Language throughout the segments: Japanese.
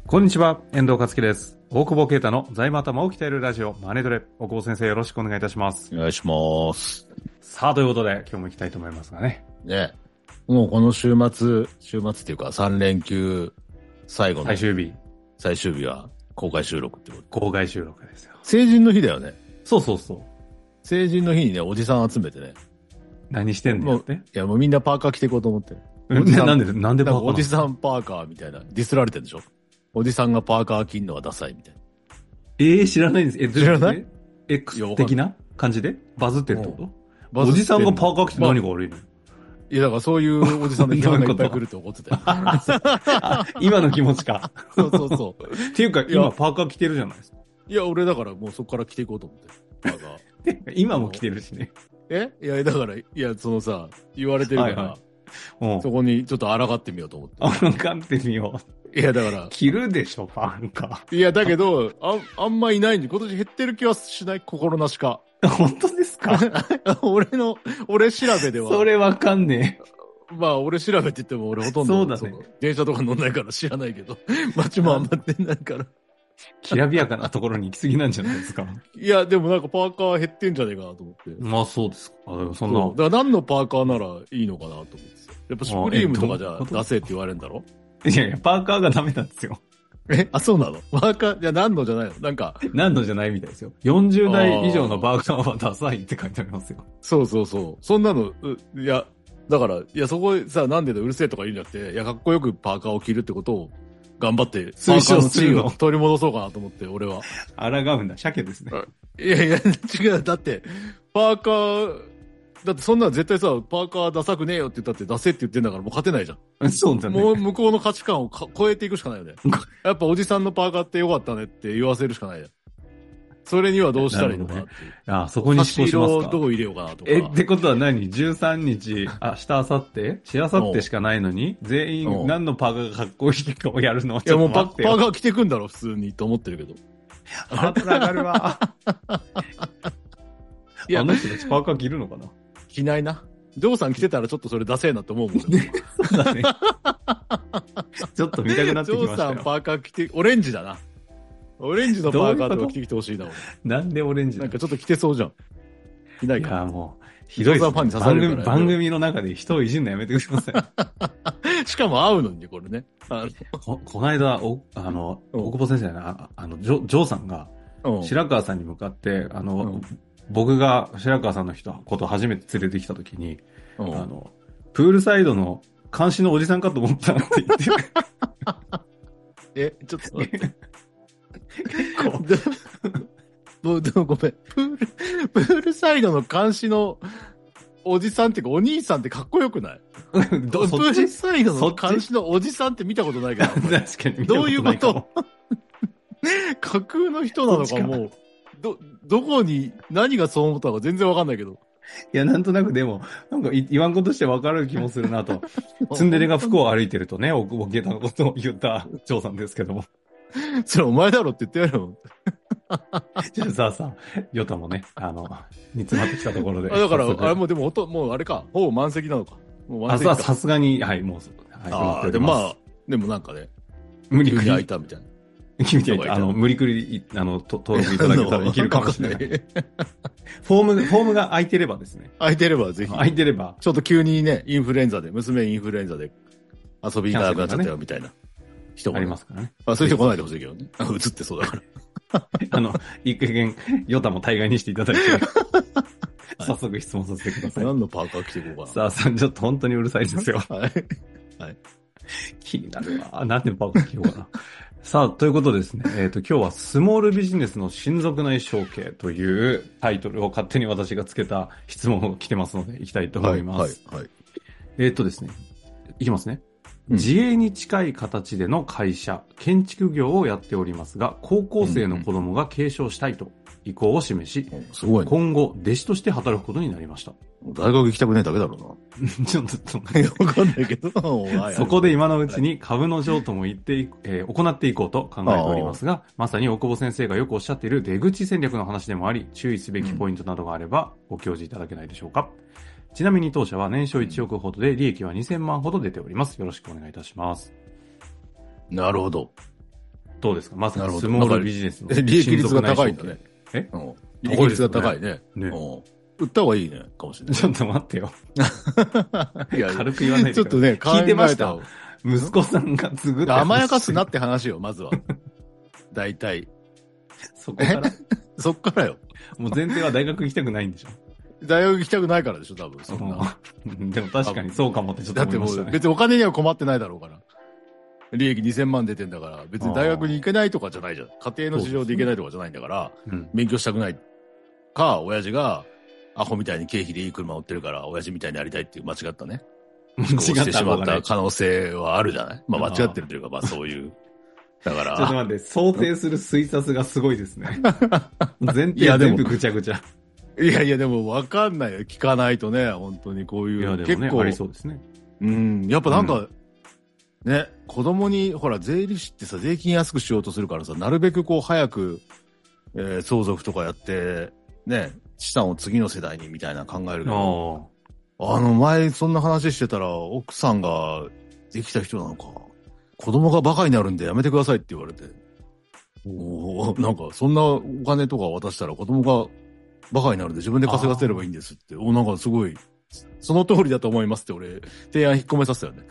こんにちは、遠藤和樹です。大久保啓太の財務頭を鍛えるラジオ、マネトレ。大久保先生よろしくお願いいたします。 お願いします。 さあ、ということで、今日も行きたいと思いますがね。 ね。もうこの週末っていうか3連休最後の最終日は公開収録ってこと。 公開収録ですよ。 成人の日だよね。 そうそうそう。 成人の日にね、おじさん集めてね。 何してんのよって。いや、もうみんなパーカー着ていこうと思って。 なんでパーカーおじさんパーカーみたいな。ディスられてるでしょ。おじさんがパーカー着んのはダサいみたいな。 知らないんです。 知らない ?X 的な感じでバズってるってこと？おじさんがパーカー着て何が悪いの？ いや、だからそういうおじさんの批判がいっぱい来ると思ってたよ。 今の気持ちか。 そうそうそう。 っていうか、今パーカー着てるじゃないですか。 いや、俺だからもうそこから着ていこうと思って。パーカー。今も着てるしね。 いや、だから、そのさ、言われてるから、はいはい、そこにちょっと抗ってみようと思って。 抗ってみよう。 いや、だから。 着るでしょ、パーカー。いや、だけど、あんまいないんで、今年減ってる気はしない、心なしか。 本当ですか？ 俺調べでは。 それわかんねえ。まあ、俺調べって言っても俺ほとんど、 そうだね。 電車とか乗んないから知らないけど、街もあんま出ないから。 きらびやかなところに行き過ぎなんじゃないですか。 いや、でもなんかパーカー減ってんじゃねえかなと思って。 まあそうですか。そんな。 だから何のパーカーならいいのかなと思って。やっぱシュプリームとかじゃ出せって言われるんだろ？ いやいや、パーカーがダメなんですよ。 そうなの？パーカー、いや、何のじゃないの？なんか。 何のじゃないみたいですよ。40代以上のパーカーはダサいって書いてありますよ。 そうそうそう。そんなの、いや、だから、いや、そこさ、なんでだうるせえとか言うんじゃなくて、いや、かっこよくパーカーを着るってことを、頑張って、 推奨するのを取り戻そうかなと思って、俺は。 抗うんだ、鮭ですね。 いやいや、違う。だって、パーカー、だってそんなの絶対さ、パーカーダサくねえよって言ったって出せって言ってんだからもう勝てないじゃん。 そうだね。 もう向こうの価値観を超えていくしかないよね。やっぱおじさんのパーカーってよかったねって言わせるしかないじゃん。それにはどうしたらいいのかなっていう。 ね、ああ、そこに思考しますか。 差し色をどう入れようかなとか。 ってことは何 ?13 日、明日、明後日しあさってしかないのに、全員何のパーカーがかっこいいかをやるの？ いやもうパーカー着てくんだろ、普通にと思ってるけど。 ハードル上がるわ。いや、あの人たちパーカー着るのかな？ 着ないな。ジョーさん着てたらちょっとそれダセえなと思うもんね。 そうだね。ちょっと見たくなってきましたよ。 ジョーさんパーカー着て、オレンジだな。オレンジのパーカーとか着てきてほしいな。 なんでオレンジなんかちょっと着てそうじゃん。着ないか。 いや、もう、ひどいです、ね。ファンに刺されるから番組の中で人をいじんのやめてください。しかも会うのにね、これね。 この間、大久保先生が、ジョーさんが、白川さんに向かって、僕が白川さんのことを初めて連れてきたときに、プールサイドの監視のおじさんかと思ったって言って。ちょっと待って。でもごめん。プールサイドの監視のおじさんっていうかお兄さんってかっこよくない？プールサイドの監視のおじさんって見たことないけど。 確かに。 どういうこと架空の人なのかもう、どこに何がそう思ったのか全然わかんないけど。 いや、なんとなくでも、なんか言わんことしてわかる気もするなと。ツンデレが服を歩いてるとね、大久保啓太のことを言った張さんですけども。 それお前だろって言ってやるよ。 じゃあさ、ヨタもね、煮詰まってきたところで。 だから、あれもうでももうあれか、ほぼ満席なのか。もう満席か。 さすがに、はい、もう、 はい。でもなんかね、 無理くり開いたみたいな。 無理くり、登録いただけたらいけるかもしれない。フォームが空いてればですね。 空いてればぜひ。 空いてれば。 ちょっと急にね、娘インフルエンザで遊びに行かなくなっちゃったよみたいな人も。 ありますからね。 そういう人来ないでほしいけどね。映ってそうだから。 いい加減、ヨタも対外にしていただいて。早速質問させてください。 何のパーカー着ていこうかさな。 あ、ちょっと本当にうるさいですよ。 はい。はい。 気になるわ。何でパーカー着ようかな。さあ、ということでですね、今日はスモールビジネスの親族内承継というタイトルを勝手に私がつけた質問が来てますので、いきたいと思います。 はい。 ですね、いきますね。自営に近い形での会社、建築業をやっておりますが、高校生の子供が継承したいと意向を示し、 すごいね、 今後弟子として働くことになりました。 大学行きたくないだけだろうな。 ちょっと、わかんないけど。 そこで今のうちに株の譲渡も行っていこうと考えておりますが、まさに大久保先生がよくおっしゃっている出口戦略の話でもあり、注意すべきポイントなどがあればご教示いただけないでしょうか。ちなみに当社は年商1億ほどで利益は2000万ほど出ております。よろしくお願いいたします。 なるほど。 どうですかまさにスモールビジネスの利益率が高いんだね。 え利益率が高いね。売った方がいいね、かもしれない。 ちょっと待ってよ。 いや軽く言わないで。 ちょっとね、 聞いてました。息子さんが継ぐって。 甘やかすなって話よ、まずは。大体。 そこからそっからよ。 もう前提は大学行きたくないんでしょ大学行きたくないからでしょ、多分。そんな。 でも確かにそうかもってちょっと思いましたね。 だってもう別にお金には困ってないだろうから。利益2000万出てんだから、別に大学に行けないとかじゃないじゃん。家庭の事情で行けないとかじゃないんだから、勉強したくないか、親父が、アホみたいに経費でいい車乗ってるから、親父みたいになりたいっていう間違ったね。思考してしまった可能性はあるじゃないまあ間違ってるというか、まあそういう。だから。 ちょっと待って、想定する推察がすごいですね。前提は全部ぐちゃぐちゃ。 いやいや、でも分かんないよ。聞かないとね、本当にこういう。 いや、でもね、結構ありそうですね。 やっぱなんか、ね、子供に、ほら、税理士ってさ、税金安くしようとするからさ、なるべくこう、早く、相続とかやって、ね、資産を次の世代にみたいな考えるけど、前そんな話してたら、奥さんができた人なのか、子供がバカになるんでやめてくださいって言われて、なんか、そんなお金とか渡したら子供がバカになるんで自分で稼がせればいいんですって、なんかすごい、その通りだと思いますって俺、提案引っ込めさせたよね。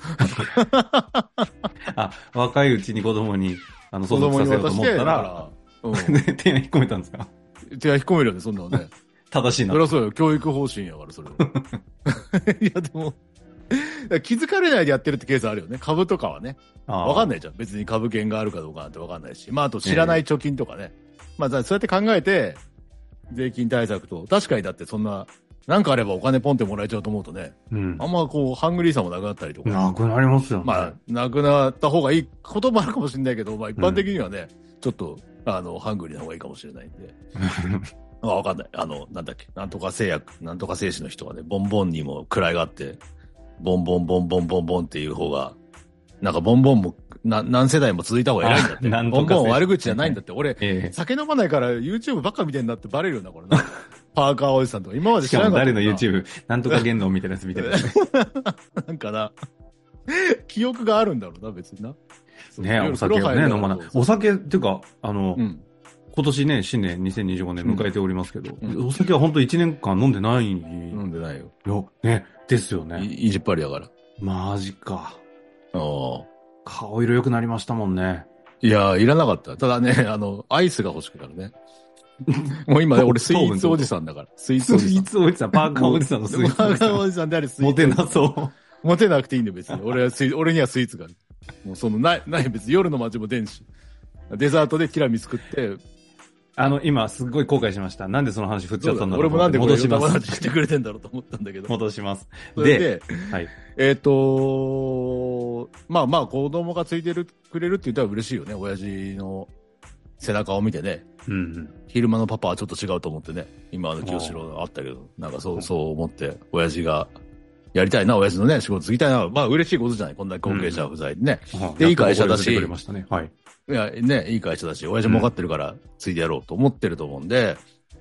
若いうちに子供に、相続させようと思ったら、提案引っ込めたんですか？ 提案引っ込めるよね、そんなのね。 正しいな。 そりゃそうよ、教育方針やから、それは。いや、でも、気づかれないでやってるってケースあるよね。株とかはね。わかんないじゃん。別に株券があるかどうかなんてわかんないし。まあ、あと知らない貯金とかね。まあ、そうやって考えて、税金対策と、確かにだってそんな、なんかあればお金ポンってもらえちゃうと思うとね。あんまこう、ハングリーさもなくなったりとか。 なくなりますよね。 まあ、なくなった方がいいこともあるかもしれないけど、まあ一般的にはね、ちょっと、ハングリーな方がいいかもしれないんで。わかんない。なんだっけ、なんとか製薬、なんとか製紙の人がね、ボンボンにも位があって、ボンボンボンボンボンボンっていう方が、なんかボンボンも何世代も続いた方が偉いんだって。ボンボン悪口じゃないんだって。俺、酒飲まないから YouTube ばっか見てんだってバレるよな、これな。パーカーおじさんとか。今まで知らなかった。 誰の YouTube、なんとか言動みたいなやつ見てる。 なんかな、記憶があるんだろうな、別にな。 ね、お酒をね、飲まない。お酒っていうか、今年ね、新年2025年迎えておりますけど、お酒は本当1年間飲んでない。 飲んでないよ。 ね、ですよね。 いじっぱりだから。 マジか。顔色良くなりましたもんね。 いや、いらなかった。ただね、アイスが欲しくなるね。もう今ね、俺スイーツおじさんだから。スイーツおじさん。パーカーおじさんのスイーツおじさん。 パーカーおじさんでありスイーツ。 モテなそう。 モテなくていいんだよ、別に。俺にはスイーツがある。もうない、別に夜の街も出んし。デザートでティラミス食って、 今、すっごい後悔しました。なんでその話振っちゃったんだろう。 俺もなんで戻します。 話してくれてんだろうと思ったんだけど。 戻します。 で、 はい。 まあ、子供がついてくれるって言ったら嬉しいよね。親父の背中を見てね。昼間のパパはちょっと違うと思ってね。今清志郎あったけど、なんかそう思って、親父が、やりたいな、親父のね、仕事継ぎたいな。まあ、嬉しいことじゃない。こんな後継者不在でね。で、いい会社だし。いや、ね、いい会社だし、親父も分かってるから、継いでやろうと思ってると思うんで、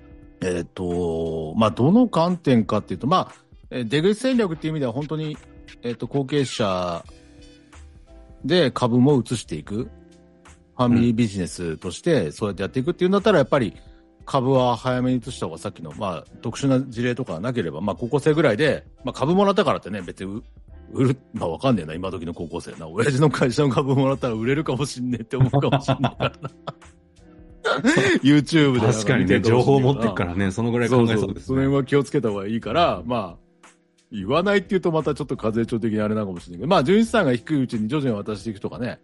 まあ、どの観点かっていうと、まあ、出口戦略っていう意味では本当に、後継者で株も移していく。ファミリービジネスとしてそうやってやっていくっていうんだったら、やっぱり株は早めに移した方がさっきの、まあ、特殊な事例とかなければ、まあ、高校生ぐらいで、まあ、株もらったからってね、別に売る、まあ、わかんねえな、今時の高校生な。親父の会社の株もらったら売れるかもしんねえって思うかもしんないからな。YouTube で。 確かにね、情報を持ってるからね、そのぐらい考えそうですね。 その辺は気をつけた方がいいから、まあ、言わないって言うとまたちょっと風潮的にあれなのかもしれないけど、まあ、純資産が低いうちに徐々に渡していくとかね、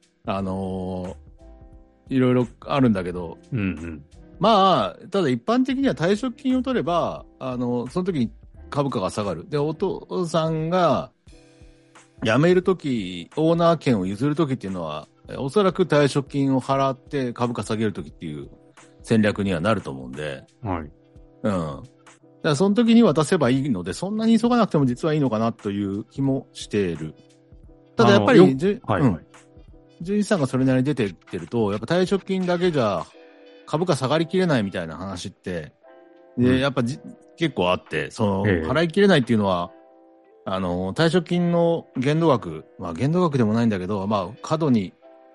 いろいろあるんだけど、まあ、ただ一般的には退職金を取れば、その時に株価が下がる。で、お父さんが辞めるとき、オーナー権を譲るときっていうのは、おそらく退職金を払って株価下げるときっていう戦略にはなると思うんで。 はい。 だからその時に渡せばいいので、そんなに急がなくても実はいいのかなという気もしている。ただやっぱり、純資産がそれなりに出てってると、やっぱ退職金だけじゃ株価下がりきれないみたいな話って、で、やっぱ結構あって、払いきれないっていうのは、退職金の限度額、まあ限度額でもないんだけど、まあ過度に、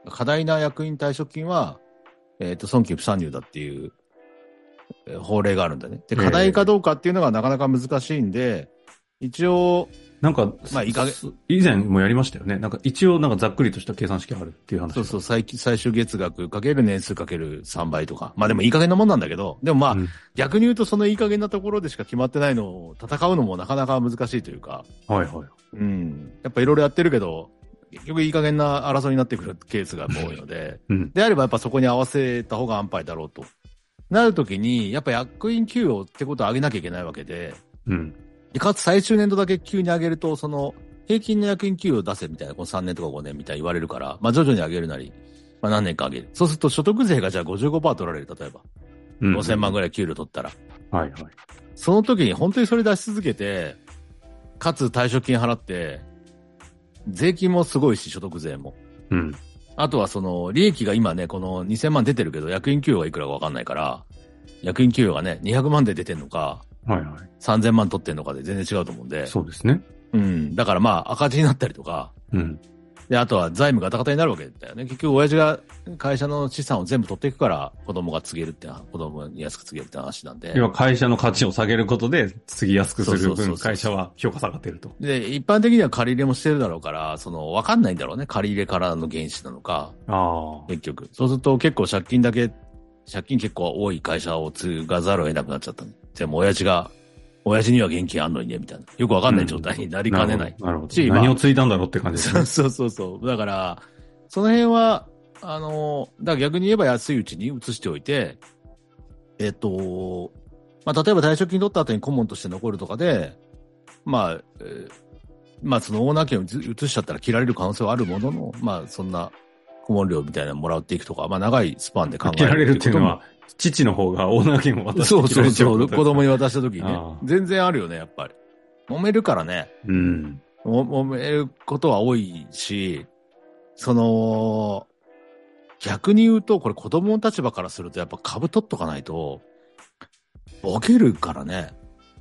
過大な役員退職金は、損金不参入だっていう、法令があるんだね。で、過大かどうかっていうのがなかなか難しいんで、一応、 なんか、 まあ、以前もやりましたよね。なんか一応なんかざっくりとした計算式あるっていう話。 そう、最終月額かける年数かける3倍とか。まあでもいい加減なもんなんだけど、でもまあ、逆に言うとそのいい加減なところでしか決まってないのを戦うのもなかなか難しいというか。 はいはい。 うん。やっぱいろいろやってるけど、結局いい加減な争いになってくるケースが多いので、であればやっぱそこに合わせた方が安牌だろうと。なるときに、やっぱ役員給与ってことを上げなきゃいけないわけで、でかつ最終年度だけ急に上げると、その、平均の役員給与を出せみたいな、この3年とか5年みたいに言われるから、まあ徐々に上げるなり、まあ何年か上げる。そうすると所得税がじゃあ 55% 取られる、例えば。5000万ぐらい給料取ったら。 はいはい。 その時に本当にそれ出し続けて、かつ退職金払って、税金もすごいし、所得税も。あとはその、利益が今ね、この2000万出てるけど、役員給与がいくらかわかんないから、役員給与がね、200万で出てんのか、3000万取ってんのかで全然違うと思うんで。 そうですね。 だからまあ赤字になったりとか。で、あとは財務ガタガタになるわけだよね。結局親父が会社の資産を全部取っていくから子供が継げるって子供に安く継げるって話なんで。 要は会社の価値を下げることで継ぎやすくする分会社は評価下がってると。 で、一般的には借り入れもしてるだろうから、わかんないんだろうね。借り入れからの原資なのか。結局。そうすると結構借金結構多い会社を継がざるを得なくなっちゃったの。でも親父には現金あんのにね、みたいな。よくわかんない状態になりかねない。 なるほど。何を継いだんだろうって感じですね。 そう。だから、その辺は、だから逆に言えば安いうちに移しておいて、まあ、例えば退職金取った後に顧問として残るとかで、まあ、そのオーナー権を移しちゃったら切られる可能性はあるものの、まあ、そんな顧問料みたいなのもらっていくとか、まあ、長いスパンで考える。 切られるっていうのは、父の方がオーナー権を渡して。 そう。子供に渡した時にね。全然あるよね、やっぱり。揉めるからね。揉めることは多いし、逆に言うと、これ子供の立場からするとやっぱ株取っとかないと、ボケるからね。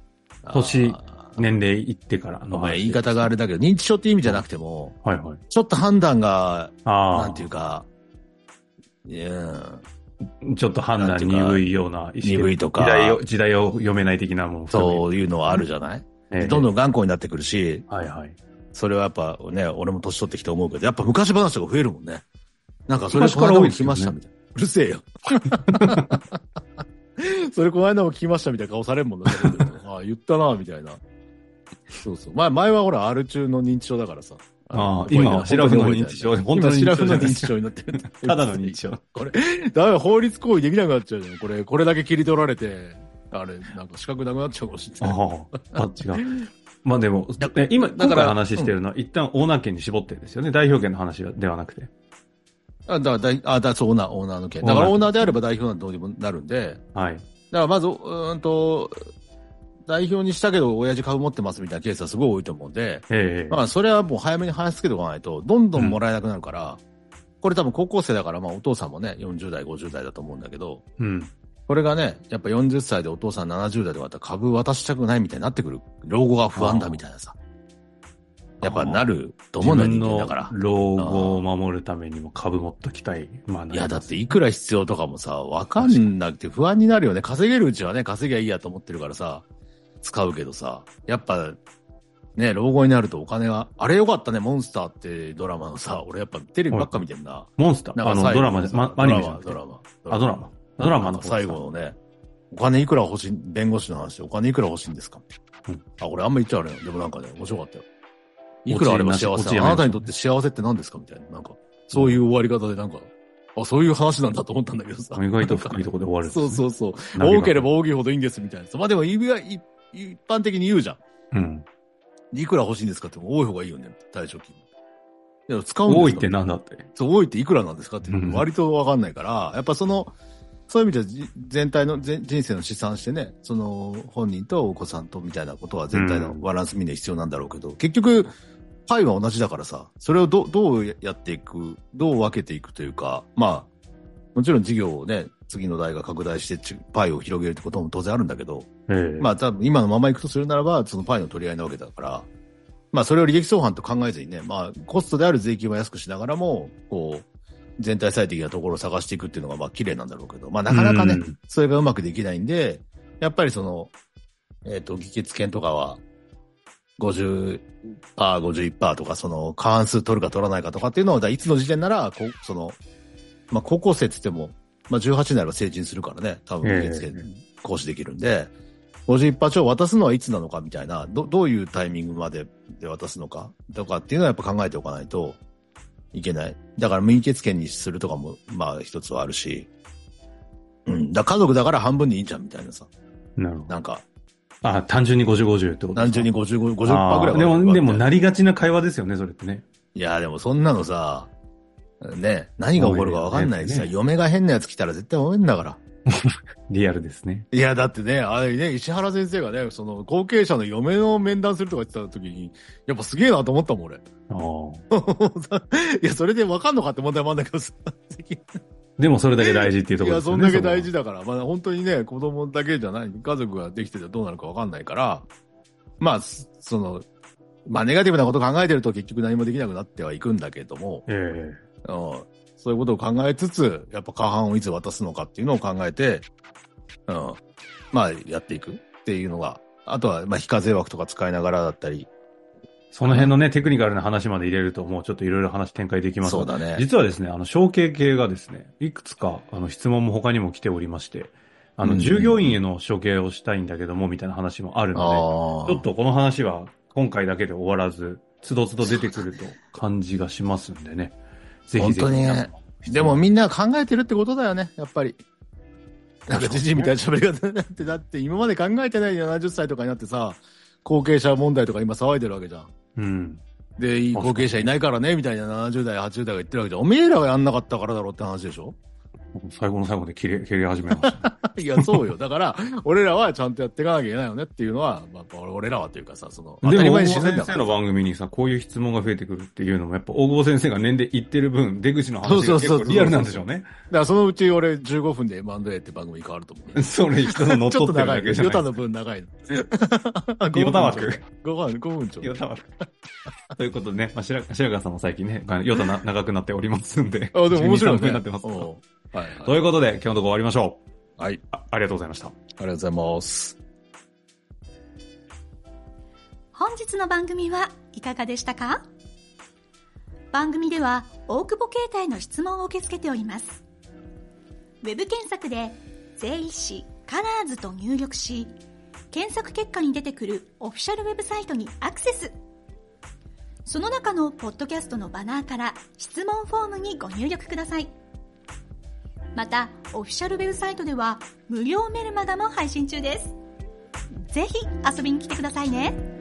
年齢いってからの。 言い方があれだけど、認知症って意味じゃなくても、ちょっと判断が、なんていうか、 ちょっと判断鈍いような鈍いとか。 時代を読めない的なもの。 そういうのはあるじゃない、どんどん頑固になってくるし。それはやっぱね、俺も年取ってきて思うけど、やっぱ昔話が増えるもんね。なんかそれこの間も聞きましたみたいな。うるせえよ。それこの間も聞きましたみたいな顔されるもんね。ああ、言ったな、みたいな。そう。前はほら、R 中の認知症だからさ。 今はシラフの認知症。 本当にシラフの認知症になってる。 ただの認知症。 これ、だめ、法律行為できなくなっちゃうじゃん。これだけ切り取られて、なんか資格なくなっちゃうかもしれない。 違う。まあでも、今から話してるのは、一旦オーナー権に絞ってるんですよね。代表権の話ではなくて。 そう、オーナーの権。だからオーナーであれば代表なんてどうにもなるんで。だからまず、代表にしたけど親父株持ってますみたいなケースはすごい多いと思うんで、まあそれはもう早めに話しつけておかないと、どんどんもらえなくなるから、これ多分高校生だから、まあお父さんもね、40代、50代だと思うんだけど、これがね、やっぱ40歳でお父さん70代とかだったら株渡したくないみたいになってくる。老後が不安だみたいなさ。やっぱなると思うんだよ、人間だから。 老後を守るためにも株持っときたい。 いや、だっていくら必要とかもさ、わかんなくて不安になるよね。稼げるうちはね、稼ぎゃいいやと思ってるからさ、使うけどさ、やっぱ、ね、老後になるとお金が、あれよかったね、モンスターってドラマのさ、俺やっぱテレビばっか見てんな。 モンスタードラマで、アニメじゃなくて。ドラマの最後のね、お金いくら欲しい、弁護士の話でお金いくら欲しいんですか、俺あんま言っちゃうね。でもなんかね、面白かったよ。いくらあれば幸せ、あなたにとって幸せって何ですかみたいな。なんか、そういう終わり方でなんか、そういう話なんだと思ったんだけどさ。 意外と深いところで終わる、 ね。そう。多ければ多いほどいいんですみたいな。まあでも一般的に言うじゃん。いくら欲しいんですかって多い方がいいよね、退職金。いや、使うんですか多いってなんだって。 そう、多いっていくらなんですかって割とわかんないから、やっぱそういう意味では全体の人生の試算してね、その本人とお子さんとみたいなことは全体のバランス見る必要なんだろうけど、結局、パイは同じだからさ、それをどうやっていく、どう分けていくというか、まあ、もちろん事業をね、次の代が拡大してパイを広げるってことも当然あるんだけど、まあ多分今のままいくとするならば、そのパイの取り合いなわけだから、まあそれを利益相反と考えずにね、まあコストである税金は安くしながらも、こう、 全体最適なところを探していくっていうのがまあ綺麗なんだろうけど、まあなかなかね、それがうまくできないんで、やっぱりその、議決権とかは、50%、51% とか、その、過半数取るか取らないかとかっていうのを、いつの時点なら、その、まあ高校生って言っても、まあ18になれば成人するからね、多分議決権行使できるんで、51%超渡すのはいつなのかみたいな、どういうタイミングまで渡すのかとかっていうのはやっぱ考えておかないといけない。だから無議決権にするとかも、まあ一つはあるし、うん。だから家族だから半分でいいんじゃんみたいなさ。 なるほど。 なんか。 単純に50、50ってことですか？単純に50、50%ぐらい。でもなりがちな会話ですよね、それってね。 いや、でもそんなのさ、ね、何が起こるか分かんないしさ、嫁が変なやつ来たら絶対揉めんだから。 リアルですね。 いや、だってね、あれね、石原先生がね、その、後継者の嫁の面談するとか言ってた時に、やっぱすげえなと思ったもん、俺。いや、それで分かんのかって問題もあるんだけどさ。 でもそれだけ大事っていうところですよね。 いや、そんだけ大事だから、まあ本当にね、子供だけじゃない、家族ができててどうなるか分かんないから、まあ、その、まあネガティブなこと考えてると結局何もできなくなってはいくんだけども、そういうことを考えつつ、やっぱ過半をいつ渡すのかっていうのを考えて、まあやっていくっていうのが、あとはまあ非課税枠とか使いながらだったり、 その辺のね、テクニカルな話まで入れると、もうちょっといろいろ話展開できます。 そうだね。 実はですね、承継系がですね、いくつか、質問も他にも来ておりまして、従業員への承継をしたいんだけども、みたいな話もあるので、ちょっとこの話は今回だけで終わらず、つどつど出てくると感じがしますんでね。ぜひぜひ。 本当にね。でもみんな考えてるってことだよね、やっぱり。なんかじじいみたいな喋り方になって、だって今まで考えてない70歳とかになってさ、後継者問題とか今騒いでるわけじゃん。 うん。 で、いい後継者いないからね、みたいな70代、80代が言ってるわけじゃん。おめえらがやんなかったからだろうって話でしょ？ 最後の最後で切れ始めました、 いや、そうよ。だから、俺らはちゃんとやっていかなきゃいけないよねっていうのは、まあ、俺らはというかさ、その、 でも、大久保先生の番組にさ、こういう質問が増えてくるっていうのも、やっぱ大久保先生が年齢いってる分、出口の話が結構リアルなんでしょうね。 だからそのうち俺15分で M&A って番組変わると思う、ね。 それ人の乗っ取ってるだけじゃない。 ヨタの分長いの。 ヨタ枠。 5分ちょ。 ヨタ枠。ということでね、まあ、白川さんも最近ね、ヨタ長くなっておりますんで。 あ、でも面白いね。なってますはい、 ということで、今日のとこ終わりましょう。はい。 ありがとうございました。ありがとうございます。 本日の番組はいかがでしたか？番組では大久保携帯の質問を受け付けております。ウェブ検索で税理士カラーズと入力し、検索結果に出てくるオフィシャルウェブサイトにアクセス。その中のポッドキャストのバナーから質問フォームにご入力ください。また、オフィシャルウェブサイトでは無料メルマガも配信中です。ぜひ遊びに来てくださいね。